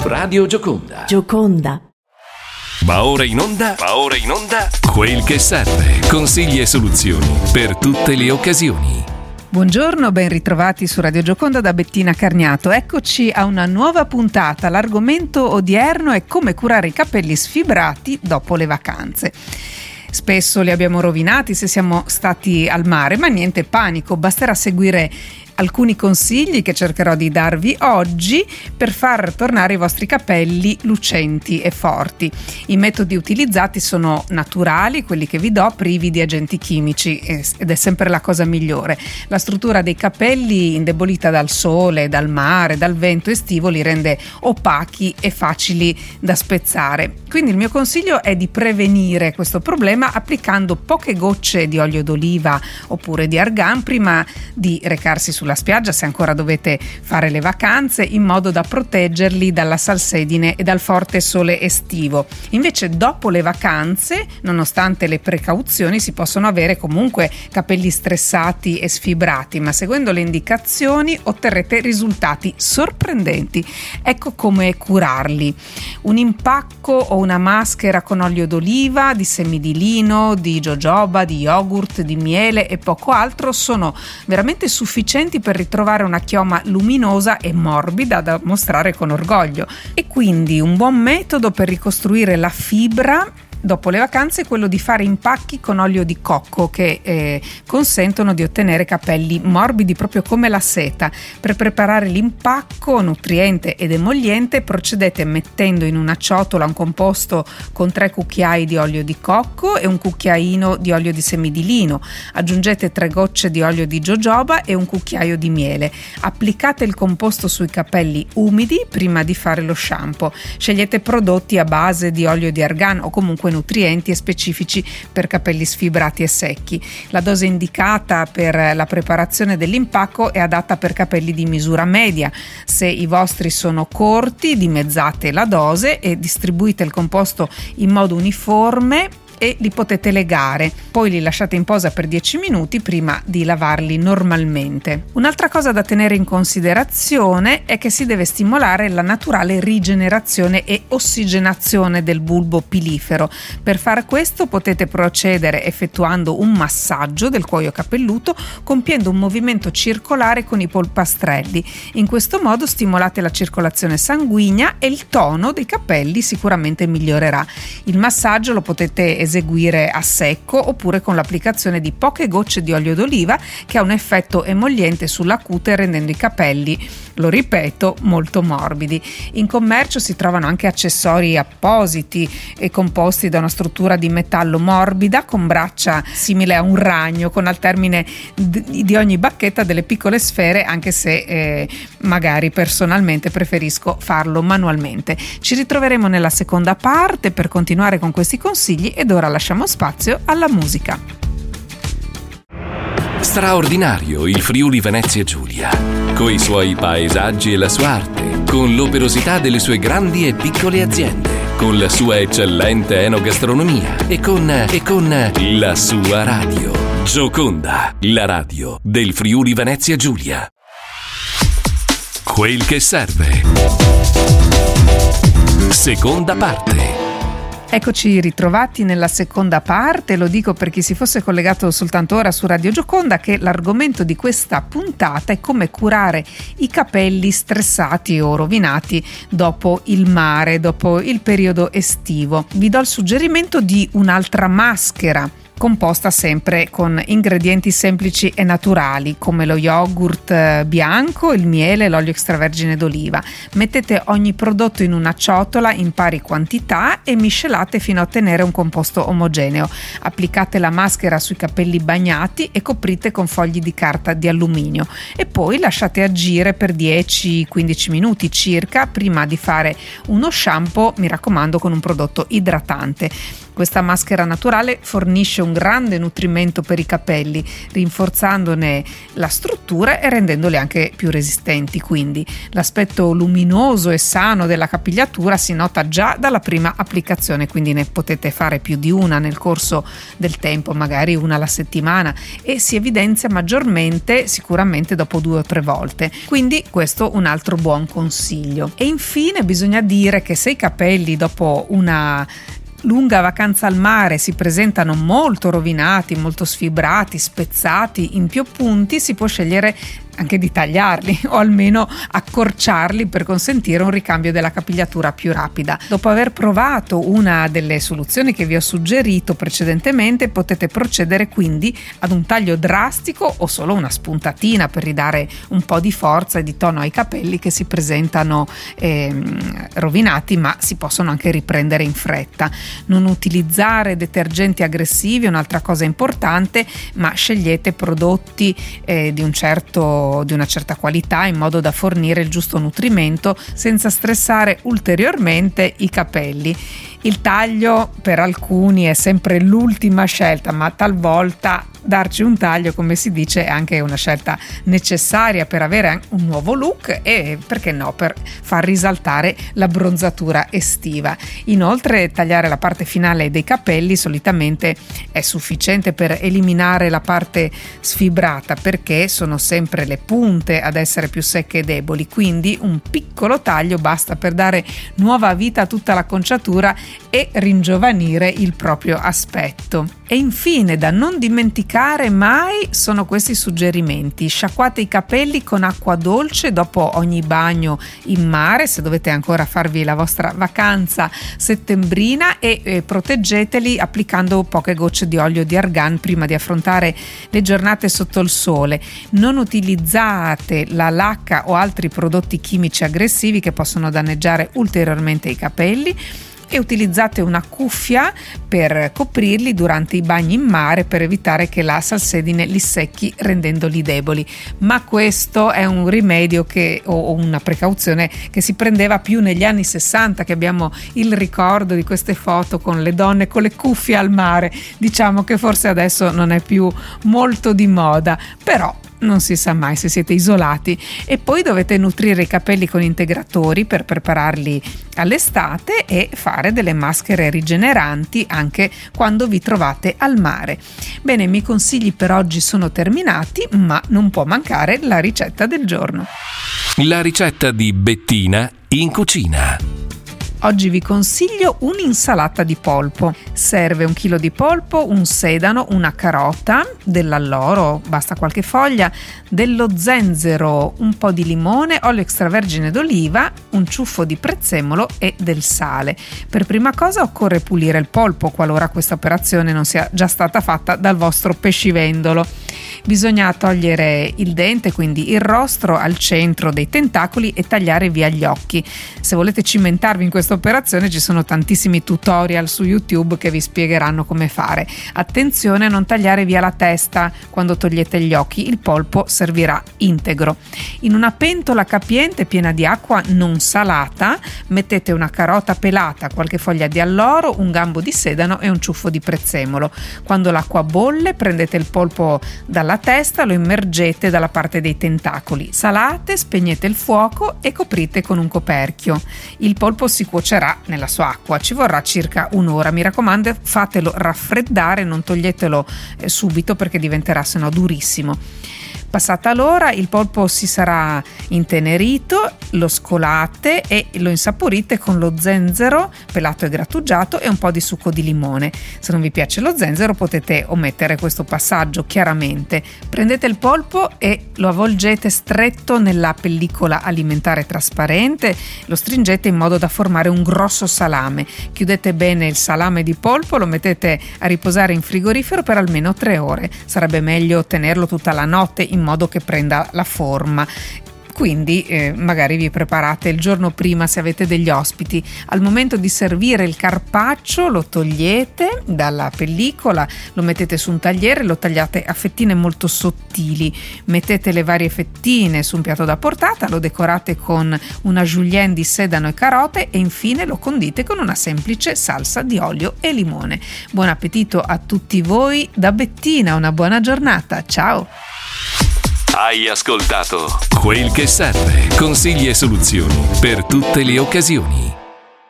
Radio Gioconda. Gioconda. Va ora in onda, quel che serve. Consigli e soluzioni per tutte le occasioni. Buongiorno, ben ritrovati su Radio Gioconda da Bettina Carniato. Eccoci a una nuova puntata. L'argomento odierno è come curare i capelli sfibrati dopo le vacanze. Spesso li abbiamo rovinati se siamo stati al mare, ma niente panico, basterà seguire alcuni consigli che cercherò di darvi oggi per far tornare i vostri capelli lucenti e forti. I metodi utilizzati sono naturali, quelli che vi do, privi di agenti chimici, ed è sempre la cosa migliore. La struttura dei capelli indebolita dal sole, dal mare, dal vento estivo li rende opachi e facili da spezzare. Quindi il mio consiglio è di prevenire questo problema applicando poche gocce di olio d'oliva oppure di argan prima di recarsi sulla spiaggia, se ancora dovete fare le vacanze, in modo da proteggerli dalla salsedine e dal forte sole estivo. Invece dopo le vacanze, nonostante le precauzioni, si possono avere comunque capelli stressati e sfibrati, ma seguendo le indicazioni otterrete risultati sorprendenti. Ecco come curarli. Un impacco o una maschera con olio d'oliva, di semi di lino, di jojoba, di yogurt, di miele e poco altro sono veramente sufficienti per ritrovare una chioma luminosa e morbida da mostrare con orgoglio. E quindi un buon metodo per ricostruire la fibra dopo le vacanze è quello di fare impacchi con olio di cocco che consentono di ottenere capelli morbidi proprio come la seta. Per preparare l'impacco nutriente ed emolliente procedete mettendo in una ciotola un composto con 3 cucchiai di olio di cocco e un cucchiaino di olio di semi di lino. Aggiungete 3 gocce di olio di jojoba e un cucchiaio di miele. Applicate il composto sui capelli umidi prima di fare lo shampoo. Scegliete prodotti a base di olio di argan o comunque nutrienti e specifici per capelli sfibrati e secchi. La dose indicata per la preparazione dell'impacco è adatta per capelli di misura media. Se i vostri sono corti, dimezzate la dose e distribuite il composto in modo uniforme e li potete legare, poi li lasciate in posa per 10 minuti prima di lavarli normalmente. Un'altra cosa da tenere in considerazione è che si deve stimolare la naturale rigenerazione e ossigenazione del bulbo pilifero. Per fare questo potete procedere effettuando un massaggio del cuoio capelluto compiendo un movimento circolare con i polpastrelli. In questo modo stimolate la circolazione sanguigna e il tono dei capelli sicuramente migliorerà. Il massaggio lo potete eseguire a secco oppure con l'applicazione di poche gocce di olio d'oliva che ha un effetto emolliente sulla cute rendendo i capelli, lo ripeto, molto morbidi. In commercio si trovano anche accessori appositi e composti da una struttura di metallo morbida con braccia simile a un ragno con al termine di ogni bacchetta delle piccole sfere, anche se magari personalmente preferisco farlo manualmente. Ci ritroveremo nella seconda parte per continuare con questi consigli ed ora lasciamo spazio alla musica. Straordinario il Friuli Venezia Giulia, coi suoi paesaggi e la sua arte, con l'operosità delle sue grandi e piccole aziende, con la sua eccellente enogastronomia e con la sua radio. Gioconda, la radio del Friuli Venezia Giulia. Quel che serve. Seconda parte. Eccoci ritrovati nella seconda parte. Lo dico per chi si fosse collegato soltanto ora su Radio Gioconda che l'argomento di questa puntata è come curare i capelli stressati o rovinati dopo il mare, dopo il periodo estivo. Vi do il suggerimento di un'altra maschera composta sempre con ingredienti semplici e naturali come lo yogurt bianco, il miele e l'olio extravergine d'oliva. Mettete ogni prodotto in una ciotola in pari quantità e miscelate fino a ottenere un composto omogeneo. Applicate la maschera sui capelli bagnati e coprite con fogli di carta di alluminio e poi lasciate agire per 10-15 minuti circa prima di fare uno shampoo, mi raccomando, con un prodotto idratante. Questa maschera naturale fornisce un grande nutrimento per i capelli, rinforzandone la struttura e rendendoli anche più resistenti. Quindi l'aspetto luminoso e sano della capigliatura si nota già dalla prima applicazione, quindi ne potete fare più di una nel corso del tempo, magari una alla settimana, e si evidenzia maggiormente sicuramente dopo 2 o 3 volte. Quindi questo un altro buon consiglio. E infine bisogna dire che se i capelli dopo una lunga vacanza al mare si presentano molto rovinati, molto sfibrati, spezzati in più punti, si può scegliere anche di tagliarli o almeno accorciarli per consentire un ricambio della capigliatura più rapida. Dopo aver provato una delle soluzioni che vi ho suggerito precedentemente, potete procedere quindi ad un taglio drastico o solo una spuntatina per ridare un po' di forza e di tono ai capelli che si presentano rovinati, ma si possono anche riprendere in fretta. Non utilizzare detergenti aggressivi è un'altra cosa importante, ma scegliete prodotti di una certa qualità in modo da fornire il giusto nutrimento senza stressare ulteriormente i capelli. Il taglio per alcuni è sempre l'ultima scelta, ma talvolta darci un taglio, come si dice, è anche una scelta necessaria per avere un nuovo look e, perché no, per far risaltare la bronzatura estiva. Inoltre tagliare la parte finale dei capelli solitamente è sufficiente per eliminare la parte sfibrata, perché sono sempre le punte ad essere più secche e deboli, quindi un piccolo taglio basta per dare nuova vita a tutta l'acconciatura e ringiovanire il proprio aspetto. E infine, da non dimenticare mai, sono questi suggerimenti: sciacquate i capelli con acqua dolce dopo ogni bagno in mare, se dovete ancora farvi la vostra vacanza settembrina, e proteggeteli applicando poche gocce di olio di argan prima di affrontare le giornate sotto il sole. Non utilizzate la lacca o altri prodotti chimici aggressivi che possono danneggiare ulteriormente i capelli, e utilizzate una cuffia per coprirli durante i bagni in mare per evitare che la salsedine li secchi rendendoli deboli. Ma questo è un rimedio o una precauzione che si prendeva più negli anni 60, che abbiamo il ricordo di queste foto con le donne con le cuffie al mare. Diciamo che forse adesso non è più molto di moda, però non si sa mai se siete isolati. E poi dovete nutrire i capelli con integratori per prepararli all'estate e fare delle maschere rigeneranti anche quando vi trovate al mare. Bene, i miei consigli per oggi sono terminati, ma non può mancare la ricetta del giorno. La ricetta di Bettina in cucina. Oggi vi consiglio un'insalata di polpo. Serve 1 chilo di polpo, un sedano, una carota, dell'alloro, basta qualche foglia, dello zenzero, un po' di limone, olio extravergine d'oliva, un ciuffo di prezzemolo e del sale. Per prima cosa occorre pulire il polpo, qualora questa operazione non sia già stata fatta dal vostro pescivendolo. Bisogna togliere il dente, quindi il rostro al centro dei tentacoli, e tagliare via gli occhi. Se volete cimentarvi in questa operazione ci sono tantissimi tutorial su YouTube che vi spiegheranno come fare. Attenzione a non tagliare via la testa quando togliete gli occhi, il polpo servirà integro. In una pentola capiente piena di acqua non salata mettete una carota pelata, qualche foglia di alloro, un gambo di sedano e un ciuffo di prezzemolo. Quando l'acqua bolle prendete il polpo dalla testa, lo immergete dalla parte dei tentacoli, salate, spegnete il fuoco e coprite con un coperchio. Il polpo si cuocerà nella sua acqua, ci vorrà circa un'ora. Mi raccomando, fatelo raffreddare, non toglietelo subito perché diventerà sennò durissimo. Passata l'ora il polpo si sarà intenerito, lo scolate e lo insaporite con lo zenzero pelato e grattugiato e un po' di succo di limone. Se non vi piace lo zenzero potete omettere questo passaggio, chiaramente. Prendete il polpo e lo avvolgete stretto nella pellicola alimentare trasparente, lo stringete in modo da formare un grosso salame. Chiudete bene il salame di polpo, lo mettete a riposare in frigorifero per almeno 3 ore. Sarebbe meglio tenerlo tutta la notte in modo che prenda la forma. quindi magari vi preparate il giorno prima se avete degli ospiti. Al momento di servire il carpaccio lo togliete dalla pellicola, lo mettete su un tagliere, lo tagliate a fettine molto sottili, mettete le varie fettine su un piatto da portata, lo decorate con una julienne di sedano e carote e infine lo condite con una semplice salsa di olio e limone. Buon appetito a tutti voi da Bettina, una buona giornata, ciao! Hai ascoltato Quel che serve, consigli e soluzioni per tutte le occasioni.